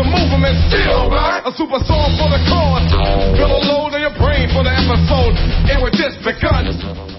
move 'em and still right. A super song for the cause. Feel a load in your brain for the episode. It was just begun.